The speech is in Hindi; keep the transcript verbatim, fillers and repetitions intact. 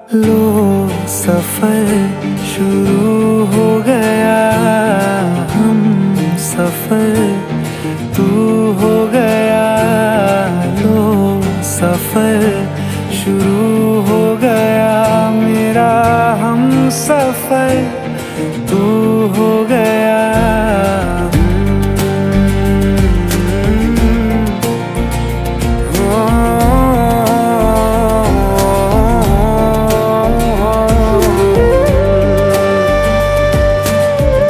लो सफर शुरू हो गया, हम सफर तू हो गया। लो सफर शुरू हो गया, मेरा हम सफर।